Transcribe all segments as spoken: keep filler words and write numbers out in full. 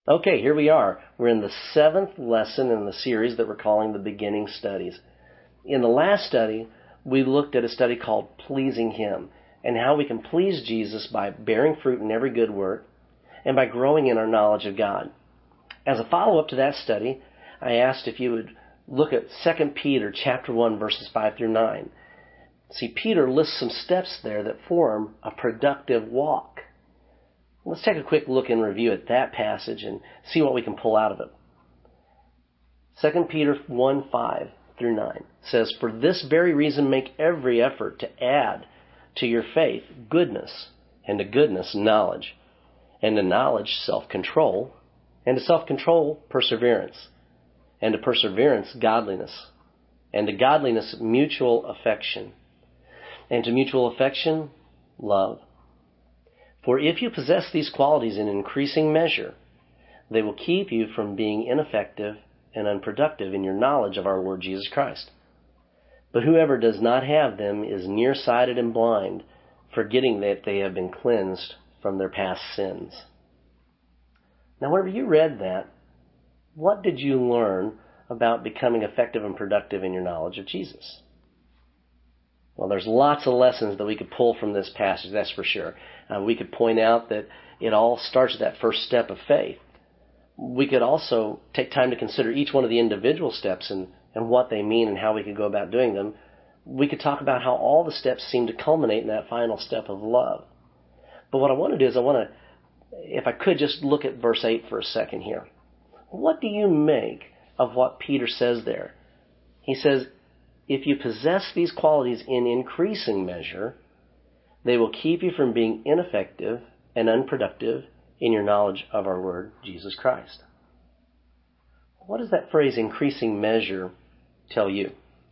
Okay, here we are. We're in the seventh lesson in the series that we're calling the Beginning Studies. In the last study, we looked at a study called Pleasing Him and how we can please Jesus by bearing fruit in every good work and by growing in our knowledge of God. As a follow-up to that study, I asked if you would look at Second Peter chapter one, verses five through nine. See, Peter lists some steps there that form a productive walk. Let's take a quick look and review at that passage and see what we can pull out of it. Second Peter one, five through nine says, "For this very reason make every effort to add to your faith goodness, and to goodness knowledge, and to knowledge self-control, and to self-control perseverance, and to perseverance godliness, and to godliness mutual affection, and to mutual affection love. For if you possess these qualities in increasing measure, they will keep you from being ineffective and unproductive in your knowledge of our Lord Jesus Christ. But whoever does not have them is nearsighted and blind, forgetting that they have been cleansed from their past sins." Now, whenever you read that, what did you learn about becoming effective and productive in your knowledge of Jesus? Well, there's lots of lessons that we could pull from this passage, that's for sure. Uh, we could point out that it all starts at that first step of faith. We could also take time to consider each one of the individual steps and, and what they mean and how we could go about doing them. We could talk about how all the steps seem to culminate in that final step of love. But what I want to do is I want to, if I could, just look at verse eight for a second here. What do you make of what Peter says there? He says, if you possess these qualities in increasing measure, they will keep you from being ineffective and unproductive in your knowledge of our Lord Jesus Christ. What does that phrase, increasing measure, tell you?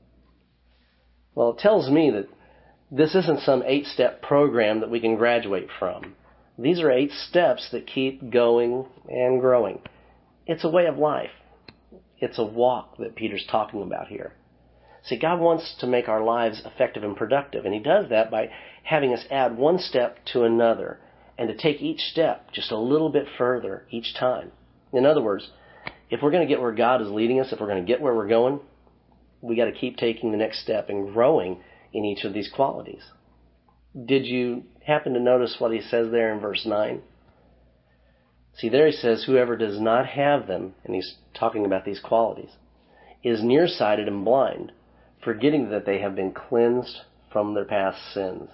Well, it tells me that this isn't some eight-step program that we can graduate from. These are eight steps that keep going and growing. It's a way of life. It's a walk that Peter's talking about here. See, God wants to make our lives effective and productive, and He does that by having us add one step to another and to take each step just a little bit further each time. In other words, if we're going to get where God is leading us, if we're going to get where we're going, we got to keep taking the next step and growing in each of these qualities. Did you happen to notice what he says there in verse nine? See, there he says, whoever does not have them, and he's talking about these qualities, is nearsighted and blind, forgetting that they have been cleansed from their past sins.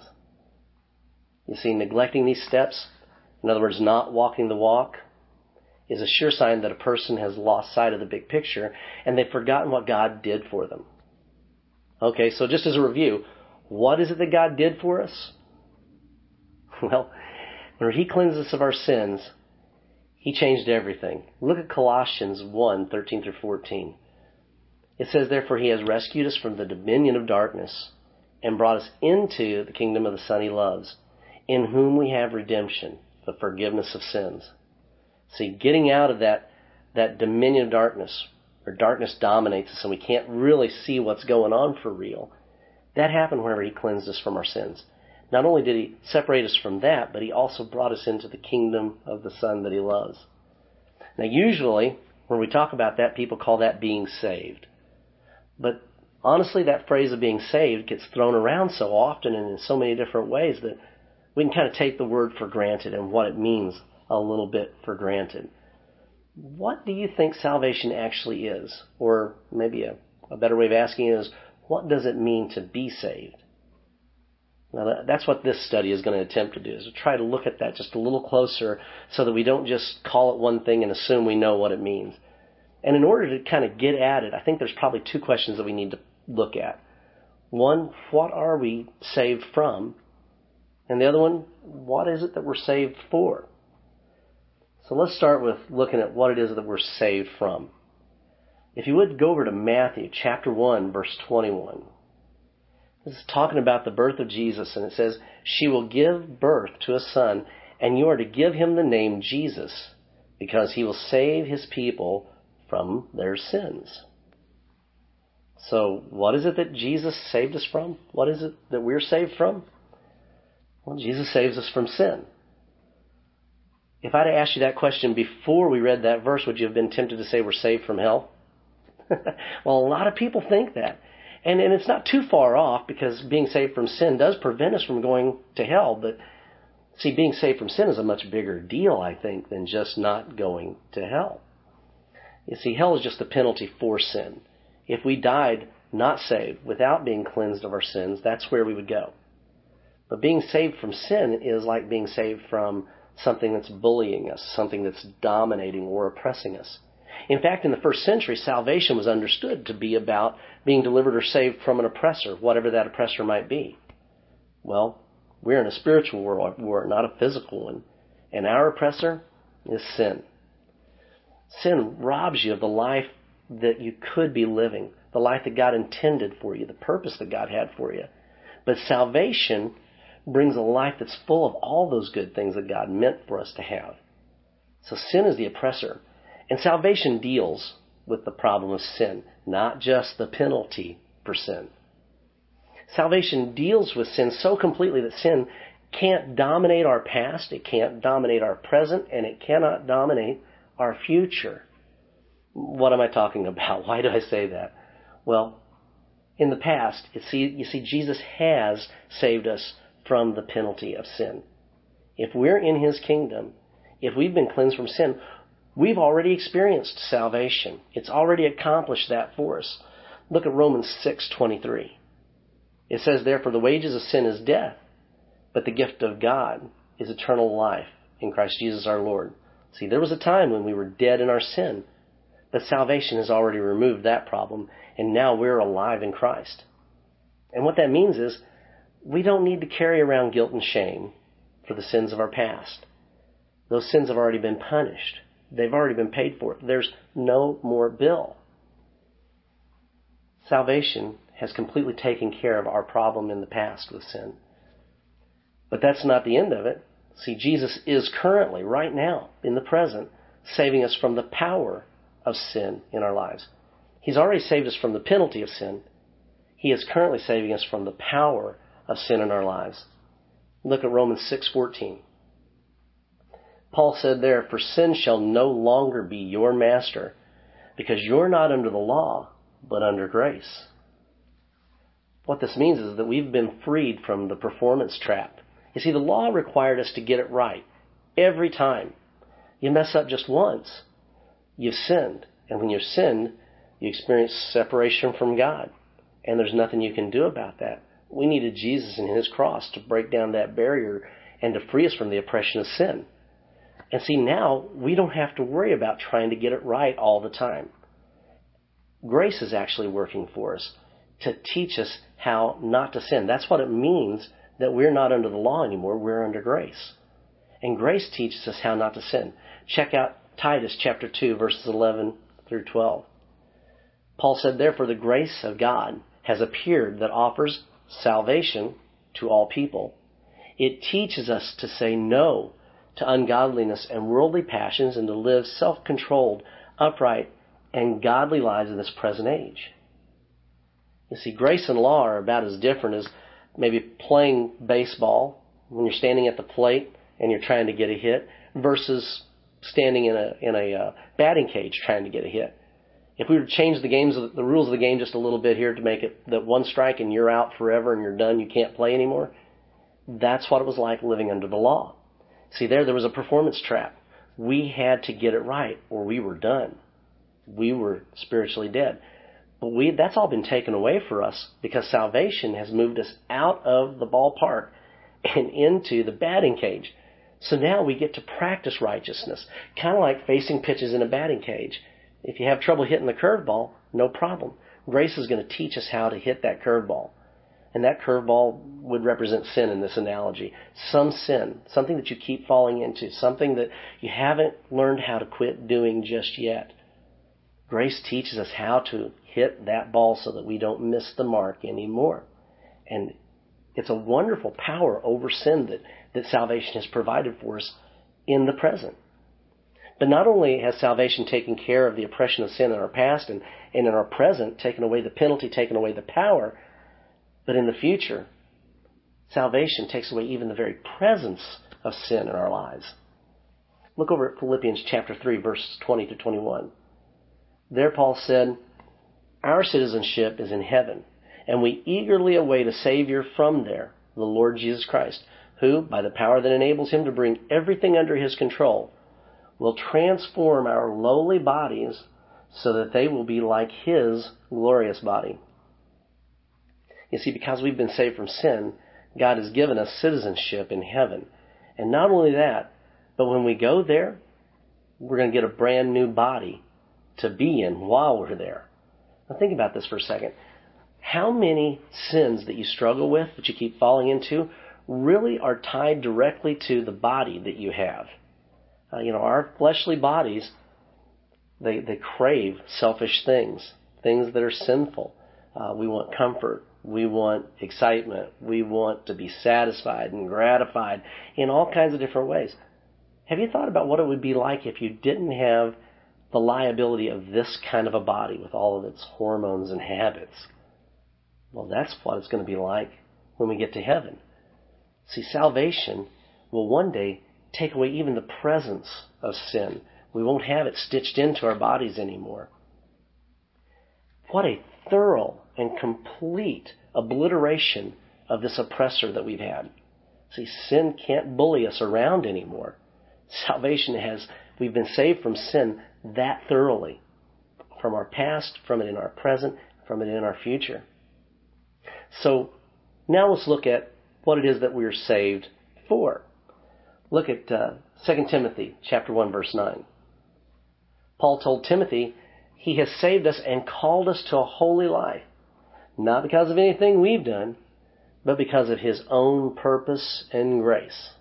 You see, neglecting these steps, in other words, not walking the walk, is a sure sign that a person has lost sight of the big picture and they've forgotten what God did for them. Okay, so just as a review, what is it that God did for us? Well, when He cleansed us of our sins, He changed everything. Look at Colossians one, thirteen through fourteen. It says, therefore He has rescued us from the dominion of darkness and brought us into the kingdom of the Son He loves, in whom we have redemption, the forgiveness of sins. See, getting out of that, that dominion of darkness, where darkness dominates us and we can't really see what's going on for real, that happened whenever He cleansed us from our sins. Not only did He separate us from that, but He also brought us into the kingdom of the Son that He loves. Now, usually, when we talk about that, people call that being saved. But honestly, that phrase of being saved gets thrown around so often and in so many different ways that we can kind of take the word for granted and what it means a little bit for granted. What do you think salvation actually is? Or maybe a, a better way of asking is, what does it mean to be saved? Now, that, that's what this study is going to attempt to do, is to try to look at that just a little closer so that we don't just call it one thing and assume we know what it means. And in order to kind of get at it, I think there's probably two questions that we need to look at. One, what are we saved from? And the other one, what is it that we're saved for? So let's start with looking at what it is that we're saved from. If you would, go over to Matthew chapter one, verse twenty-one. This is talking about the birth of Jesus, and it says, she will give birth to a son, and you are to give him the name Jesus, because he will save his people from their sins. So what is it that Jesus saved us from? What is it that we're saved from? Well, Jesus saves us from sin. If I'd asked you that question before we read that verse, would you have been tempted to say we're saved from hell? Well, a lot of people think that. And, and it's not too far off, because being saved from sin does prevent us from going to hell. But see, being saved from sin is a much bigger deal, I think, than just not going to hell. You see, hell is just the penalty for sin. If we died not saved, without being cleansed of our sins, that's where we would go. But being saved from sin is like being saved from something that's bullying us, something that's dominating or oppressing us. In fact, in the first century, salvation was understood to be about being delivered or saved from an oppressor, whatever that oppressor might be. Well, we're in a spiritual war, not a physical one. And our oppressor is sin. Sin robs you of the life that you could be living, the life that God intended for you, the purpose that God had for you. But salvation brings a life that's full of all those good things that God meant for us to have. So sin is the oppressor. And salvation deals with the problem of sin, not just the penalty for sin. Salvation deals with sin so completely that sin can't dominate our past, it can't dominate our present, and it cannot dominate our future. What am I talking about? Why do I say that? Well, in the past, you see, you see, Jesus has saved us from the penalty of sin. If we're in His kingdom, if we've been cleansed from sin, we've already experienced salvation. It's already accomplished that for us. Look at Romans six twenty-three. It says, "Therefore the wages of sin is death, but the gift of God is eternal life in Christ Jesus our Lord." See, there was a time when we were dead in our sin, but salvation has already removed that problem, and now we're alive in Christ. And what that means is, we don't need to carry around guilt and shame for the sins of our past. Those sins have already been punished. They've already been paid for. There's no more bill. Salvation has completely taken care of our problem in the past with sin. But that's not the end of it. See, Jesus is currently, right now, in the present, saving us from the power of sin in our lives. He's already saved us from the penalty of sin. He is currently saving us from the power of sin in our lives. Look at Romans six fourteen. Paul said there, "For sin shall no longer be your master, because you're not under the law, but under grace." What this means is that we've been freed from the performance trap. You see, the law required us to get it right every time. You mess up just once, you've sinned. And when you've sinned, you experience separation from God. And there's nothing you can do about that. We needed Jesus and His cross to break down that barrier and to free us from the oppression of sin. And see, now we don't have to worry about trying to get it right all the time. Grace is actually working for us to teach us how not to sin. That's what it means that we're not under the law anymore. We're under grace. And grace teaches us how not to sin. Check out Titus chapter two, verses eleven through twelve. Paul said, "Therefore the grace of God has appeared that offers salvation to all people. It teaches us to say no to ungodliness and worldly passions and to live self-controlled, upright, and godly lives in this present age." You see, grace and law are about as different as maybe playing baseball when you're standing at the plate and you're trying to get a hit versus standing in a in a uh, batting cage trying to get a hit. If we were to change the games, the rules of the game just a little bit here to make it that one strike and you're out forever and you're done, you can't play anymore, that's what it was like living under the law. See, there, there was a performance trap. We had to get it right or we were done. We were spiritually dead. But we that's all been taken away for us because salvation has moved us out of the ballpark and into the batting cage. So now we get to practice righteousness, kind of like facing pitches in a batting cage. If you have trouble hitting the curveball, no problem. Grace is going to teach us how to hit that curveball. And that curveball would represent sin in this analogy. Some sin, something that you keep falling into, something that you haven't learned how to quit doing just yet. Grace teaches us how to hit that ball so that we don't miss the mark anymore. And it's a wonderful power over sin that, that salvation has provided for us in the present. But not only has salvation taken care of the oppression of sin in our past and, and in our present, taken away the penalty, taken away the power, but in the future, salvation takes away even the very presence of sin in our lives. Look over at Philippians chapter three, verses twenty to twenty-one. There Paul said, "Our citizenship is in heaven, and we eagerly await a Savior from there, the Lord Jesus Christ, who, by the power that enables him to bring everything under his control, will transform our lowly bodies so that they will be like his glorious body." You see, because we've been saved from sin, God has given us citizenship in heaven. And not only that, but when we go there, we're going to get a brand new body to be in while we're there. Now think about this for a second. How many sins that you struggle with, that you keep falling into, really are tied directly to the body that you have? Uh, you know, our fleshly bodies, they, they crave selfish things, things that are sinful. Uh, we want comfort. We want excitement. We want to be satisfied and gratified in all kinds of different ways. Have you thought about what it would be like if you didn't have the liability of this kind of a body with all of its hormones and habits? Well, that's what it's going to be like when we get to heaven. See, salvation will one day take away even the presence of sin. We won't have it stitched into our bodies anymore. What a thorough and complete obliteration of this oppressor that we've had. See, sin can't bully us around anymore. Salvation has, we've been saved from sin that thoroughly. From our past, from it in our present, from it in our future. So, now let's look at what it is that we're saved for. Look at uh, Second Timothy chapter one, verse nine. Paul told Timothy, he has saved us and called us to a holy life, not because of anything we've done, but because of his own purpose and grace.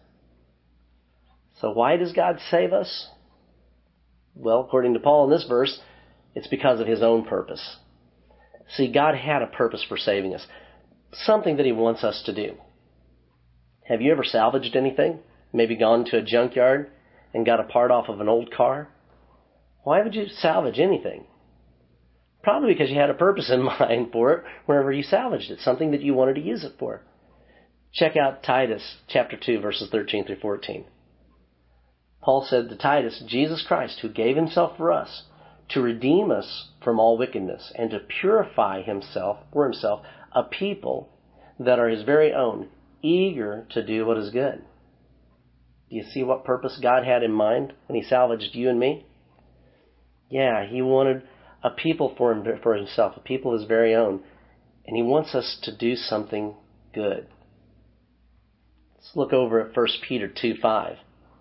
So why does God save us? Well, according to Paul in this verse, it's because of his own purpose. See, God had a purpose for saving us, something that he wants us to do. Have you ever salvaged anything? Maybe gone to a junkyard and got a part off of an old car? Why would you salvage anything? Probably because you had a purpose in mind for it whenever you salvaged it, something that you wanted to use it for. Check out Titus chapter two, verses thirteen through fourteen. Paul said to Titus, Jesus Christ, who gave himself for us, to redeem us from all wickedness, and to purify himself for himself a people that are his very own, eager to do what is good. Do you see what purpose God had in mind when he salvaged you and me? Yeah, he wanted a people for him, for himself, a people of his very own. And he wants us to do something good. Let's look over at First Peter two five.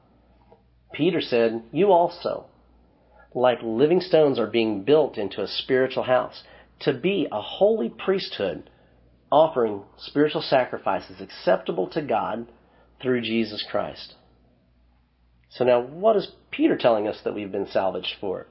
Peter said, you also, like living stones, are being built into a spiritual house, to be a holy priesthood, offering spiritual sacrifices acceptable to God through Jesus Christ. So now, what is Peter telling us that we've been salvaged for?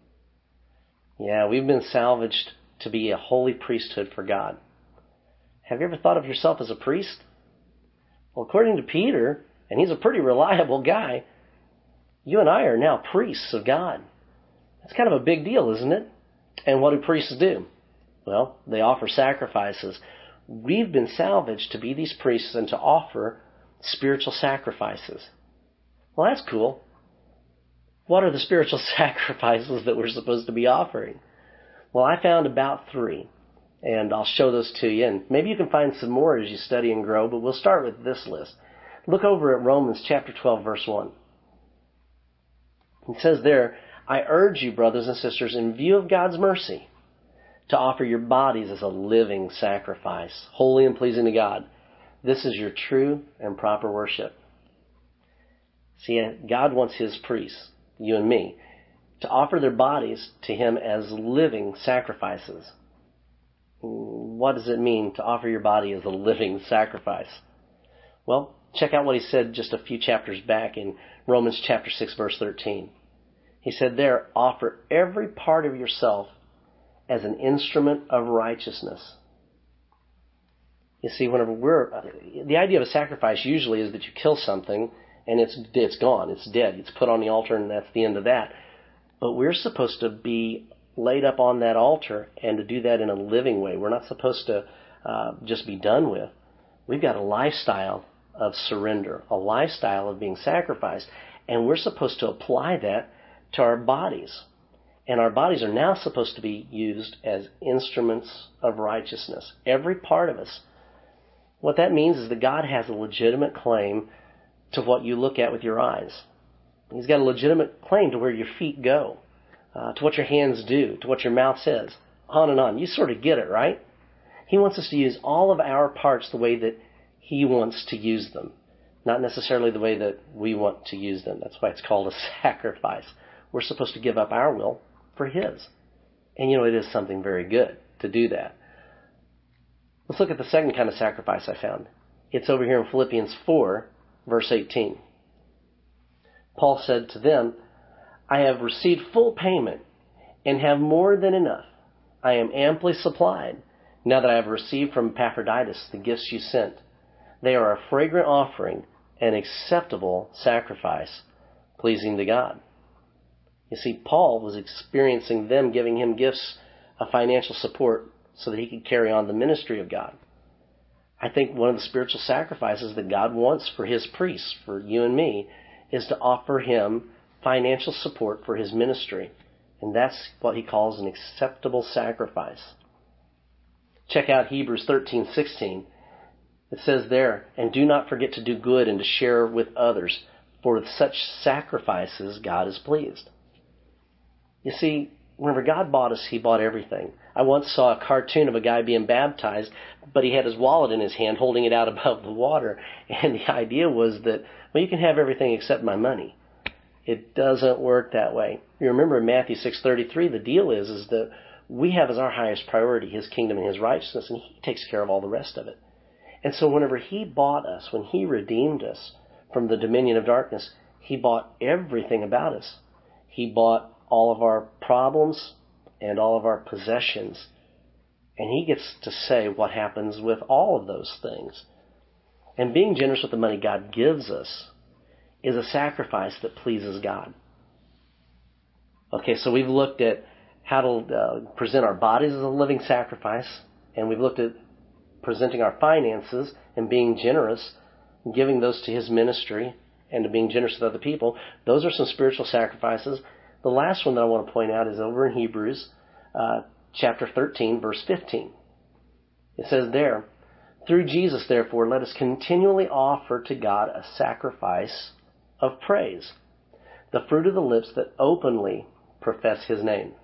Yeah, we've been salvaged to be a holy priesthood for God. Have you ever thought of yourself as a priest? Well, according to Peter, and he's a pretty reliable guy, you and I are now priests of God. That's kind of a big deal, isn't it? And what do priests do? Well, they offer sacrifices. We've been salvaged to be these priests and to offer spiritual sacrifices. Well, that's cool. What are the spiritual sacrifices that we're supposed to be offering? Well, I found about three, and I'll show those to you. And maybe you can find some more as you study and grow, but we'll start with this list. Look over at Romans chapter twelve, verse one. It says there, I urge you, brothers and sisters, in view of God's mercy, to offer your bodies as a living sacrifice, holy and pleasing to God. This is your true and proper worship. See, God wants his priests, you and me, to offer their bodies to him as living sacrifices. What does it mean to offer your body as a living sacrifice? Well, check out what he said just a few chapters back in Romans chapter six, verse thirteen. He said there, offer every part of yourself as an instrument of righteousness. You see, whenever we're, the idea of a sacrifice usually is that you kill something and it's it's gone, it's dead, it's put on the altar, and that's the end of that. But we're supposed to be laid up on that altar and to do that in a living way. We're not supposed to uh, just be done with. We've got a lifestyle of surrender, a lifestyle of being sacrificed. And we're supposed to apply that to our bodies. And our bodies are now supposed to be used as instruments of righteousness. Every part of us. What that means is that God has a legitimate claim to what you look at with your eyes. He's got a legitimate claim to where your feet go, uh, to what your hands do, to what your mouth says, on and on. You sort of get it, right? He wants us to use all of our parts the way that He wants to use them, not necessarily the way that we want to use them. That's why it's called a sacrifice. We're supposed to give up our will for His. And you know, it is something very good to do that. Let's look at the second kind of sacrifice I found. It's over here in Philippians four, verse eighteen. Paul said to them, I have received full payment and have more than enough. I am amply supplied, now that I have received from Epaphroditus the gifts you sent. They are a fragrant offering, an acceptable sacrifice, pleasing to God. You see, Paul was experiencing them giving him gifts of financial support so that he could carry on the ministry of God. I think one of the spiritual sacrifices that God wants for His priests, for you and me, is to offer Him financial support for His ministry. And that's what He calls an acceptable sacrifice. Check out Hebrews thirteen sixteen. It says there, and do not forget to do good and to share with others, for with such sacrifices God is pleased. You see, whenever God bought us, He bought everything. I once saw a cartoon of a guy being baptized, but he had his wallet in his hand holding it out above the water. And the idea was that, well, you can have everything except my money. It doesn't work that way. You remember in Matthew six thirty-three, the deal is, is that we have as our highest priority His kingdom and His righteousness, and He takes care of all the rest of it. And so whenever He bought us, when He redeemed us from the dominion of darkness, He bought everything about us. He bought all of our problems and all of our possessions. And He gets to say what happens with all of those things. And being generous with the money God gives us is a sacrifice that pleases God. Okay, so we've looked at how to uh, present our bodies as a living sacrifice, and we've looked at presenting our finances and being generous, and giving those to His ministry, and to being generous with other people. Those are some spiritual sacrifices. The last one that I want to point out is over in Hebrews uh, chapter thirteen, verse fifteen. It says there, through Jesus, therefore, let us continually offer to God a sacrifice of praise, the fruit of the lips that openly profess His name.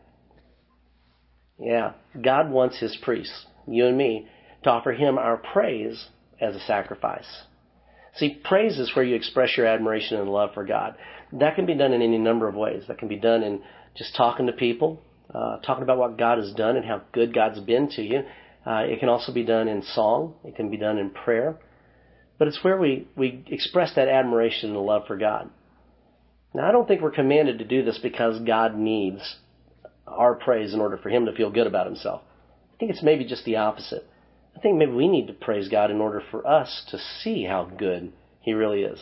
Yeah, God wants His priests, you and me, to offer Him our praise as a sacrifice. See, praise is where you express your admiration and love for God. That can be done in any number of ways. That can be done in just talking to people, uh, talking about what God has done and how good God's been to you. Uh, it can also be done in song. It can be done in prayer. But it's where we, we express that admiration and love for God. Now, I don't think we're commanded to do this because God needs our praise in order for Him to feel good about Himself. I think it's maybe just the opposite. I think maybe we need to praise God in order for us to see how good He really is.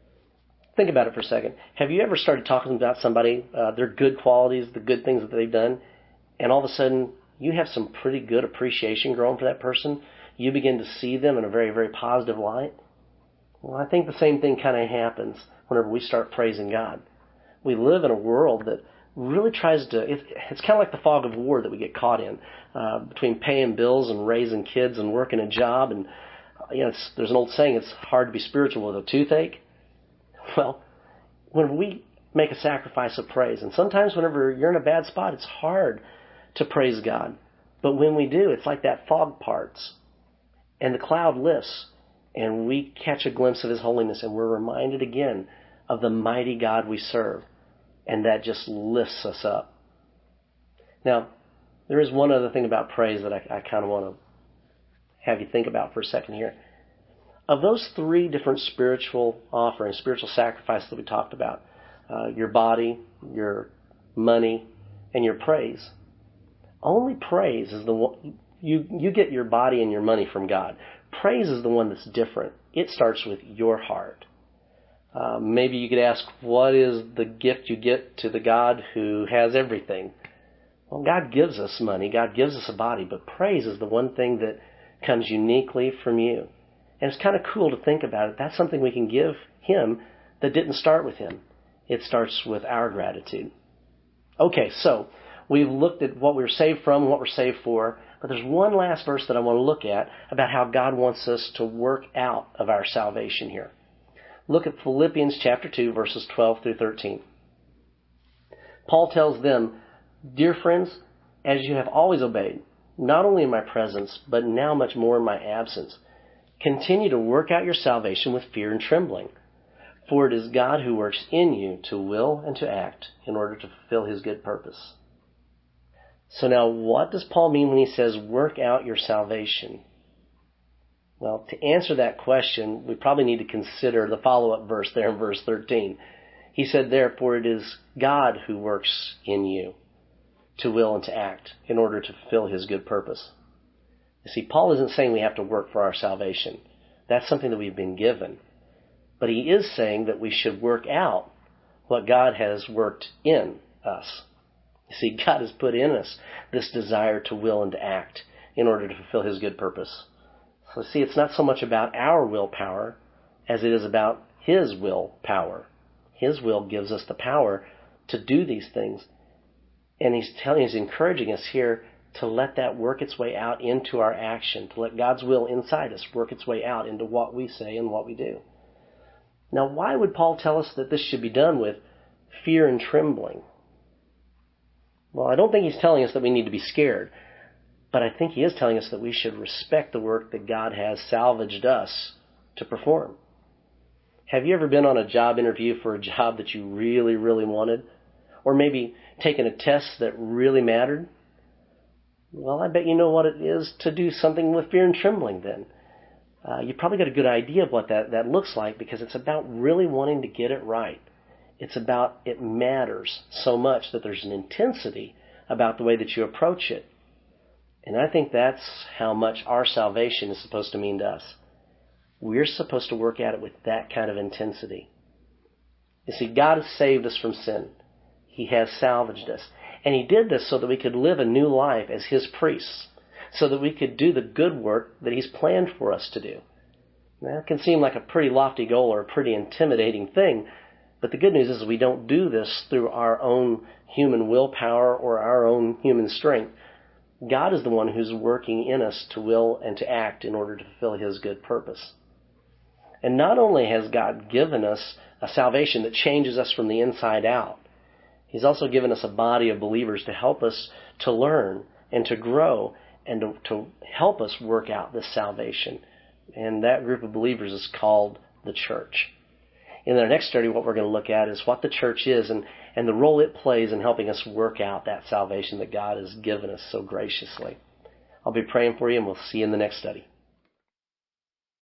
Think about it for a second. Have you ever started talking about somebody, uh, their good qualities, the good things that they've done, and all of a sudden you have some pretty good appreciation growing for that person? You begin to see them in a very, very positive light? Well, I think the same thing kind of happens whenever we start praising God. We live in a world that really tries to, it, it's kind of like the fog of war that we get caught in, uh, between paying bills and raising kids and working a job. And, you know, it's, there's an old saying, it's hard to be spiritual with a toothache. Well, when we make a sacrifice of praise, and sometimes whenever you're in a bad spot, it's hard to praise God. But when we do, it's like that fog parts and the cloud lifts and we catch a glimpse of His holiness and we're reminded again of the mighty God we serve. And that just lifts us up. Now, there is one other thing about praise that I, I kind of want to have you think about for a second here. Of those three different spiritual offerings, spiritual sacrifices that we talked about, uh, your body, your money, and your praise, only praise is the one, you, you get your body and your money from God. Praise is the one that's different. It starts with your heart. Uh, maybe you could ask, what is the gift you get to the God who has everything? Well, God gives us money. God gives us a body. But praise is the one thing that comes uniquely from you. And it's kind of cool to think about it. That's something we can give Him that didn't start with Him. It starts with our gratitude. Okay, so we've looked at what we're saved from and what we're saved for, but there's one last verse that I want to look at about how God wants us to work out of our salvation here. Look at Philippians chapter two, verses twelve through thirteen. Paul tells them, "Dear friends, as you have always obeyed, not only in my presence, but now much more in my absence, continue to work out your salvation with fear and trembling. For it is God who works in you to will and to act in order to fulfill his good purpose." So now, what does Paul mean when he says, work out your salvation? Well, to answer that question, we probably need to consider the follow-up verse there in verse thirteen. He said, "Therefore it is God who works in you to will and to act in order to fulfill his good purpose." You see, Paul isn't saying we have to work for our salvation. That's something that we've been given. But he is saying that we should work out what God has worked in us. You see, God has put in us this desire to will and to act in order to fulfill his good purpose. So see, it's not so much about our willpower as it is about his willpower. His will gives us the power to do these things. And he's telling, he's encouraging us here to let that work its way out into our action, to let God's will inside us work its way out into what we say and what we do. Now, why would Paul tell us that this should be done with fear and trembling? Well, I don't think he's telling us that we need to be scared, but I think he is telling us that we should respect the work that God has salvaged us to perform. Have you ever been on a job interview for a job that you really, really wanted? Or maybe taken a test that really mattered? Well, I bet you know what it is to do something with fear and trembling then. Uh, you probably got a good idea of what that, that looks like, because it's about really wanting to get it right. It's about it matters so much that there's an intensity about the way that you approach it. And I think that's how much our salvation is supposed to mean to us. We're supposed to work at it with that kind of intensity. You see, God has saved us from sin. He has salvaged us. And he did this so that we could live a new life as his priests, so that we could do the good work that he's planned for us to do. Now, it can seem like a pretty lofty goal or a pretty intimidating thing, but the good news is we don't do this through our own human willpower or our own human strength. God is the one who's working in us to will and to act in order to fulfill his good purpose. And not only has God given us a salvation that changes us from the inside out, he's also given us a body of believers to help us to learn and to grow and to, to help us work out this salvation. And that group of believers is called the church. In our next study, what we're going to look at is what the church is and, and the role it plays in helping us work out that salvation that God has given us so graciously. I'll be praying for you, and we'll see you in the next study.